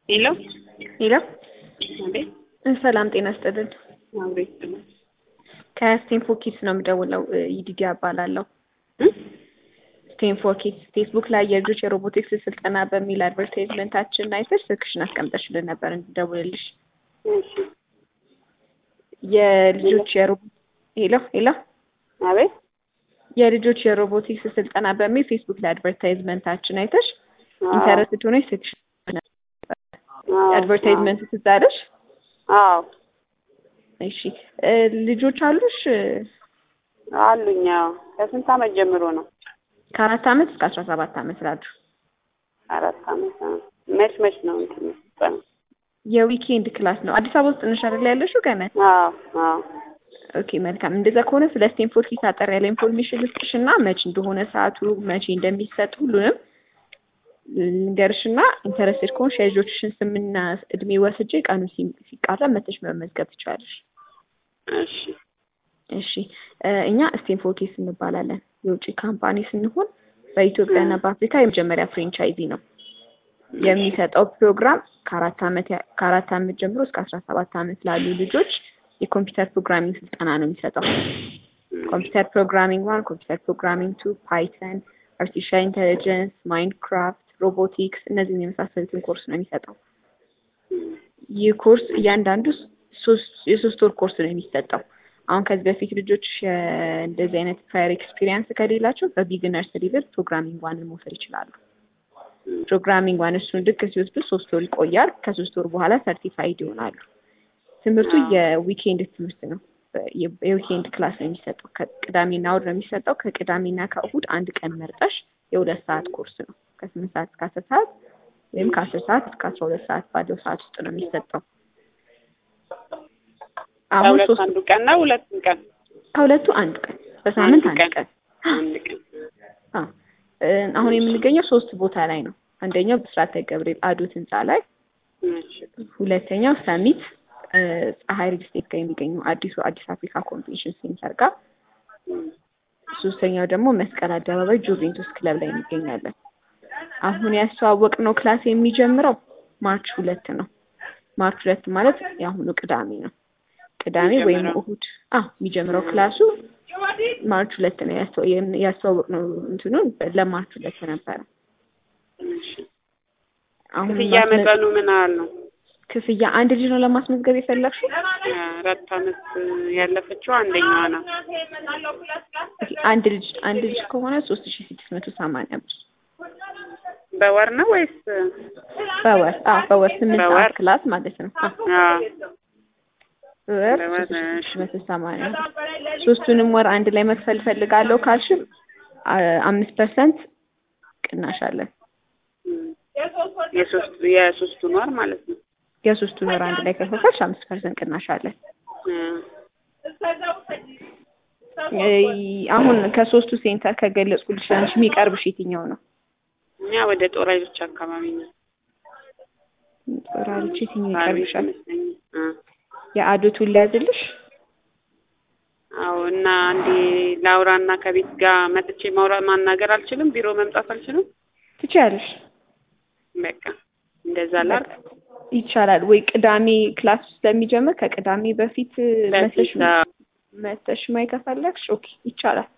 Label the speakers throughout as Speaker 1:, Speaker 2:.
Speaker 1: ሄሎ
Speaker 2: ሄሎ
Speaker 1: አቤት።
Speaker 2: ሰላም ጤና ይስጥልን።
Speaker 1: አቤት።
Speaker 2: ከስቴንፎር ኪድስ ነው የምደውለው። ይዲዲያ እባላለሁ። ስቴንፎር ኪድስ ፌስቡክ ላይ የልጆች የሮቦቲክስ ስልጠና በሚል አድቨርታይዝመንታችን አይተሽ ስልክሽን አስቀምጠሽልን ነበር እንድደውልልሽ።
Speaker 1: እሺ።
Speaker 2: የልጆች ሄሎ ሄሎ
Speaker 1: አቤት።
Speaker 2: የልጆች የሮቦቲክስ ስልጠና በሚል ፌስቡክ ላይ አድቨርታይዝመንታችን አይተሽ ኢንተረስትድ ሆነሽ ስልክሽን አድቨርታይዝመንት ትዝ አለሽ?
Speaker 1: አዎ።
Speaker 2: እሺ ልጆች አሉሽ?
Speaker 1: አሉኝ። አዎ። ከስንት ዓመት ጀምሮ ነው?
Speaker 2: ከ4 ዓመት እስከ 17 ዓመት ላሉ።
Speaker 1: 4 ዓመት። መች ነው እንትን ነው?
Speaker 2: የዊኬንድ ክላስ ነው። አዲስ አበባ ውስጥ ነሽ አይደል ያለሽው ገና?
Speaker 1: አዎ አዎ።
Speaker 2: ኦኬ መልካም። እንደዛ ከሆነ ስለ ስቴንፎር ኪድስ አጠር ያለ ኢንፎርሜሽን ልስጥሽና መች እንደሆነ ሰዓቱ መቼ እንደሚሰጥ ሁሉንም ልንገርሽና ኢንተረስትድ ከሆንሽ የልጆችሽን ስምና እድሜ ወስጄ ቀኑ ሲቃረብ መተሽ መመዝገብ ትችላለሽ።
Speaker 1: እሺ
Speaker 2: እሺ። እኛ ስቴንፎር ኪድስ እንባላለን። የውጭ ካምፓኒ ስንሆን በኢትዮጵያና በአፍሪካ የመጀመሪያ ፍሬንቻይዚ ነው። የሚሰጠው ፕሮግራም ከአራት ዓመት ጀምሮ እስከ 17 ዓመት ላሉ ልጆች የኮምፒውተር ፕሮግራሚንግ ስልጠና ነው የሚሰጠው። ኮምፒውተር ፕሮግራሚንግ 1፣ ኮምፒውተር ፕሮግራሚንግ 2፣ ፓይተን፣ አርቲፊሻል ኢንተለጀንስ፣ ማይንክራፍት፣ ሮቦቲክስ እነዚህን የመሳሰሉትን ኮርስ ነው የሚሰጠው። ይህ ኮርስ እያንዳንዱ የሶስት ወር ኮርስ ነው የሚሰጠው። አሁን ከዚህ በፊት ልጆች እንደዚህ አይነት ፋየር ኤክስፒሪየንስ ከሌላቸው በቢግነርስ ሌቭል ፕሮግራሚንግ 1 መውሰድ ይችላሉ። ፕሮግራሚንግ 1 እሱን ልክ ሲወስዱ 3 ወር ይቆያል። ከ3 ወር በኋላ ሰርቲፋይድ ይሆናሉ። ትምህርቱ የዊኬንድ ትምህርት ነው። የዊኬንድ ክላስ ነው የሚሰጠው። ከቅዳሜና እሑድ ነው የሚሰጠው። ከቅዳሜና ከእሑድ አንድ ቀን መርጠሽ የ2 ሰዓት ኮርስ ነው። ከ8 ሰዓት እስከ 10 ሰዓት ወይም ከ10 ሰዓት እስከ 12 ሰዓት ባለው ሰዓት ውስጥ ነው የሚሰጠው። አሁን
Speaker 1: አንዱ ቀን ነው ሁለቱ ቀን?
Speaker 2: ከሁለቱ አንድ ቀን በሳምንት አንድ ቀን። አሁን የምንገኘው 3 ቦታ ላይ ነው። አንደኛው ብስራተ ገብርኤል አዶት ህንጻ ላይ፣ ሁለተኛው ሰሚት ፀሐይ ሪል ስቴት ጋር የሚገኘው አዲስ አፍሪካ ኮንቬንሽን ሴንተር ጋር፣ ሶስተኛው ደግሞ መስቀል አደባባይ ጁቬንቱስ ክለብ ላይ እንገኛለን። አሁን ያስተዋወቅነው ክላስ የሚጀምረው ማርች 2 ነው። ማርች 2 ማለት የአሁኑ ቅዳሜ ነው። ቅዳሜ ወይም እሑድ የሚጀምረው ክላሱ ማርች 2 ነው። ያስተዋወቅነው እንትኑን ለማርች 2 ነበረ።
Speaker 1: አሁን ያመጣኑ ምን አለ ነው?
Speaker 2: ክፍያ አንድ ልጅ ነው ለማስመዝገብ የፈለግሽው?
Speaker 1: 4 ዓመት ያለፈችው አንደኛዋ ነው።
Speaker 2: አንድ ልጅ ከሆነ 3680 ብር።
Speaker 1: በወር ነው ወይስ በወር
Speaker 2: 8 ሰዓት ክላስ ማለት ነው። በወር 3680። ሶስቱንም ወር አንድ ላይ መክፈል ፈልጋለሁ ካልሽ 5% ቅናሽ አለን።
Speaker 1: የሶስቱን ወር ማለት ነው።
Speaker 2: የሶስቱን ወር አንድ ላይ ከከፈልሽ 5% ቅናሽ አለን። አሁን ከሶስቱ ሴንተር ከገለጽኩልሽ አንቺ የሚቀርብሽ የትኛው ነው?
Speaker 1: እኛ ወደ ጦር ኃይሎች አካባቢ ነው።
Speaker 2: ጦር ኃይሎች የትኛው ይቀርብሻል? የአዶቱን ሊያዝልሽ?
Speaker 1: አዎ። እና አንዴ ላውራና ከቤት ጋር መጥቼ ማናገር አልችልም? ቢሮ መምጣት አልችልም?
Speaker 2: ትችያለሽ።
Speaker 1: በቃ እንደዛ ላድርግ?
Speaker 2: ይቻላል ወይ? ቅዳሜ ክላስ ስለሚጀምር ከቅዳሜ በፊት መተሽ ማይከፈለክሽ? ኦኬ ይቻላል።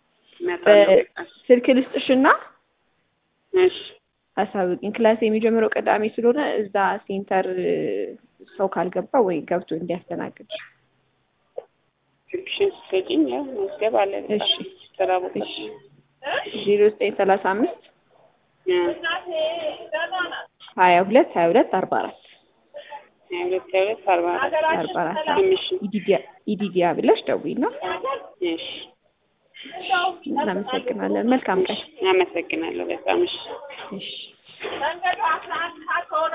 Speaker 2: ስልክ ልስጥሽና
Speaker 1: እሺ
Speaker 2: አሳውቂኝ። ክላስ የሚጀምረው ቅዳሜ ስለሆነ እዛ ሴንተር ሰው ካልገባ ወይ ገብቶ እንዲያስተናግድ
Speaker 1: ስልክሽን ስጪኝ። መዝገብ አለ።
Speaker 2: እሺ
Speaker 1: ተራቦት
Speaker 2: 0935 22 44 ኢዲዲያ ብለሽ ደውይና።
Speaker 1: እሺ
Speaker 2: እናመሰግናለን። መልካም ቀን።
Speaker 1: አመሰግናለሁ በጣም። እሺ።